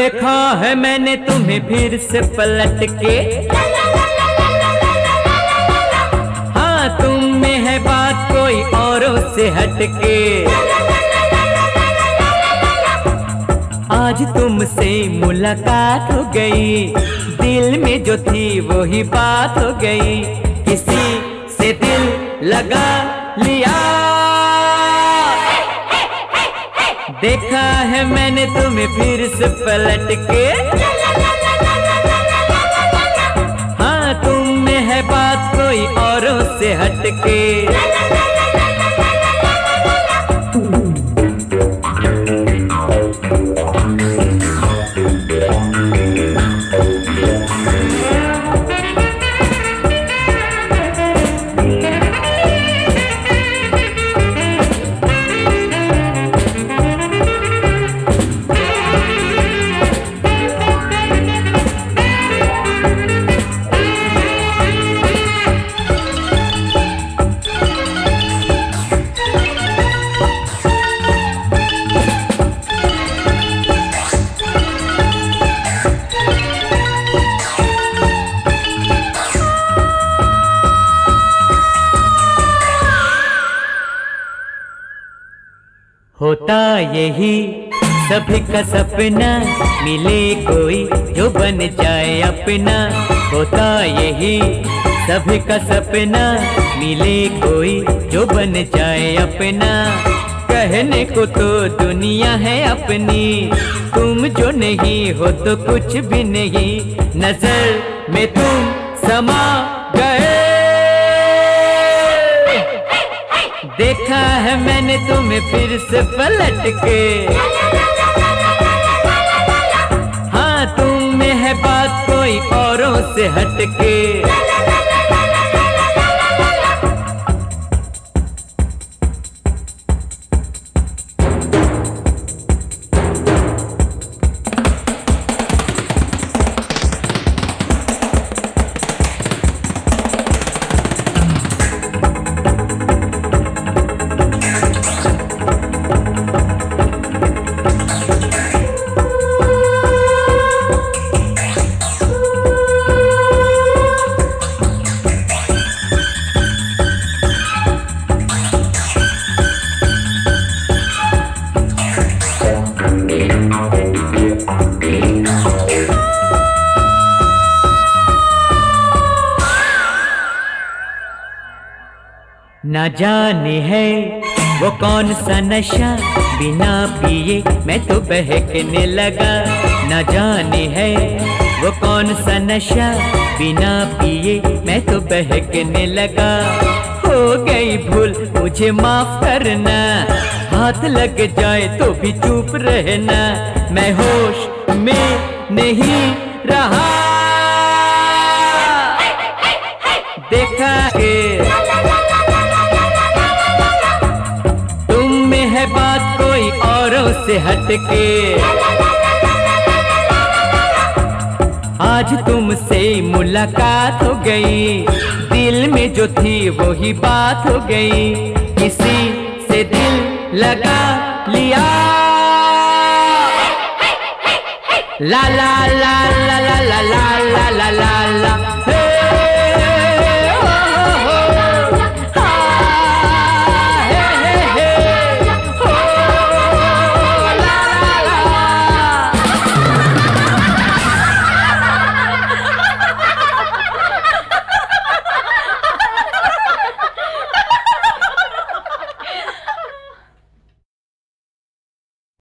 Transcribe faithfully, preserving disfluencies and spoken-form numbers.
देखा है मैंने तुम्हें फिर से पलट के। हाँ तुम में है बात कोई औरों से हटके। आज तुमसे मुलाकात हो गई, दिल में जो थी वो ही बात हो गई। किसी से दिल लगा लिया, देखा है मैंने तुम्हें फिर से पलट के। हाँ तुम में है बात कोई औरों से हटके। होता यही सभी का सपना, मिले कोई जो बन जाए अपना। होता यही सभी का सपना, मिले कोई जो बन जाए अपना। कहने को तो दुनिया है अपनी, तुम जो नहीं हो तो कुछ भी नहीं। नजर में तुम समा गए, देखा है मैंने तुम्हें फिर से पलट के। हाँ तुम में है बात कोई औरों से हटके। ना जाने है वो कौन सा नशा, बिना पिए मैं तो बहकने लगा। ना जाने है वो कौन सा नशा, बिना पिए मैं तो बहकने लगा। हो गई भूल मुझे माफ करना, हाथ लग जाए तो भी चुप रहना। मैं होश में नहीं रहा, देखा के है बात कोई औरों से हटके। आज तुमसे मुलाकात हो गई, दिल में जो थी वो ही बात हो गई। किसी से दिल लगा लिया, ला ला ला ला ला ला ला ला।